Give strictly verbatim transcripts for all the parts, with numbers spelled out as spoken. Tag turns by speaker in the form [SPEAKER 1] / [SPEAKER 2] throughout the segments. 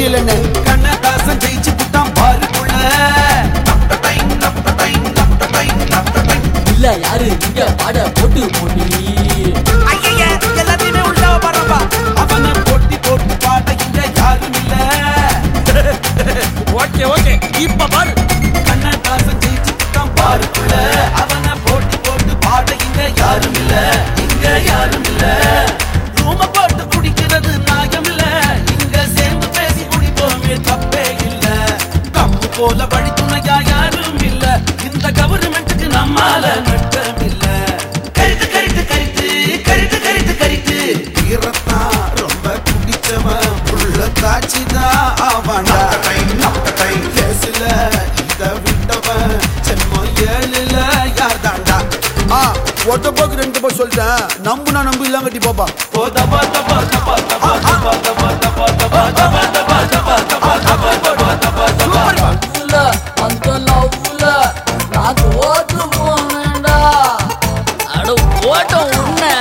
[SPEAKER 1] புரியலன்னு கண்ணதாசன் ஜெயிச்சு புட்டான் பாருக்குள்ள
[SPEAKER 2] இல்ல யாரு இங்க பாட போட்டு போட்டி
[SPEAKER 1] ஐயா எல்லாத்தையுமே உள்ள வரப்பா அவனை போட்டி போட்டு பாட இங்க யாரும் இல்ல
[SPEAKER 2] ஓகே ஓகே இப்ப பாரு
[SPEAKER 1] கண்ணதாசன் ஜெயிச்சு புட்டான் பாருக்குள்ள அவனை போட்டி போட்டு பாட இங்க யாரும் இல்ல இங்க யாரும் இல்ல ரூம போட்டு குடிக்கிறது நாயம் இல்ல இங்க சேர்ந்து பேசி குடிப்போமே தப்பே இல்ல தப்பு போல வழி துணையா யாரும் இல்ல இந்த கவர்மெண்ட்டுக்கு நம்மால நட்டம் இல்ல கரித்து கரித்து கரித்து கரித்து கரித்து கரித்து வீரத்தான் ரொம்ப குடிச்சவன் உள்ள காட்சிதான் ஆவானா லேசில இத விட்டவன் சென்மோ ஏழுல யார்தாண்டா ஆ ஒட்ட போக்கு ரெண்டு போய் சொல்லிட்டேன் நம்புனா நம்பு இல்லாம கட்டி போப்பா ஓ தபா தபா தபா தபா தபா தபா தபா தபா தபா தபா தபா தபா தபா தபா தபா
[SPEAKER 2] இல்ல அந்த லவ்ல நான் தோத்து போனேன்டா அட ஓட்டம் உன்ன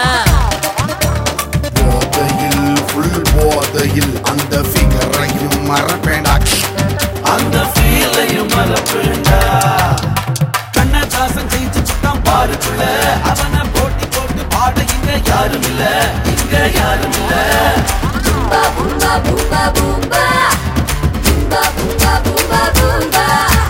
[SPEAKER 3] போதையில் ஃபுல் போதையில் அந்த ஃபிகரையும் மறப்பேண்டா
[SPEAKER 1] அந்த ஃபீலையும் மறப்பேண்டா கண்ணதாசன் ஜெயிச்சு சுட்டான் பாருக்குள்ள அவனை போட்டி போட்டு பாட இங்க யாரும் இல்ல இங்க யாரும் இல்ல
[SPEAKER 4] Boomba boomba boomba boomba boomba boomba boomba boomba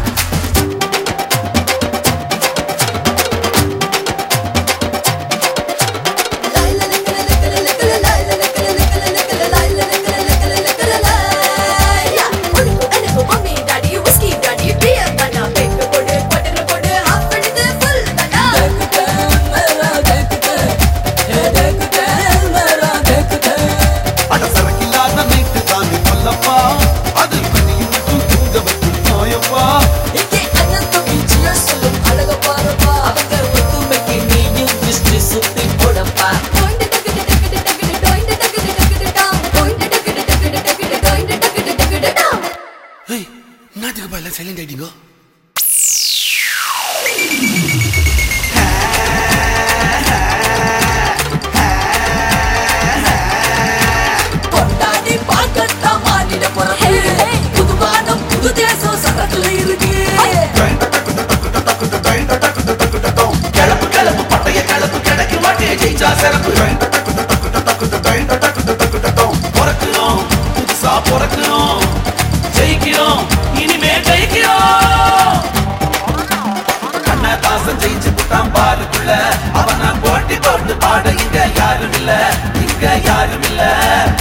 [SPEAKER 4] Laila likala likala likala laila likala likala likala laila likala likala likala laila Unuku enuku mommy daddy whiskey daddy beer dana pekku kodu kodu kodu half edithu full dana
[SPEAKER 2] देखते मेरा देखते ये देखते मेरा देखते
[SPEAKER 1] அட சரக்கில்லாத night தானே சொல்லப்பா அது மணியும் மட்டும் தூங்க வைக்கும் நோயப்பா
[SPEAKER 2] இங்கே அண்ணன் வீச்சியா சொல்லும் அழக பாருப்பா அவங்க ஒத்துமைக்கு நீயும் திருஷ்டி சுத்தி போடப்பா
[SPEAKER 4] Doinde takide takide takide doinde takide takide down doinde takide takide takide doinde takide takide down
[SPEAKER 1] ஏய் நாட்டுக்கு பாயில சைலண்ட் ஆயிட்டீங்க
[SPEAKER 2] கொண்டாடி பார்க்கத்தான் மாநில பிறப்பு புது வானம் புது தேசம் சட்டத்துல இருக்கு
[SPEAKER 1] கிளப்பு கிளப்பு பட்டைய கிளப்பு கிடைக்க மாட்டே ஜெயிச்சா சிறப்பு பிறக்கிறோம் புதுசா பிறக்கிறோம் ஜெயிக்கிறோம் இனிமே ஜெயிக்கிறோம் கண்ணதாசன் ஜெயிச்சு புட்டான் பாருக்குள்ள அவனை போட்டி போட்டு பாட இங்க யாரும் இல்ல இங்க யாரும் இல்ல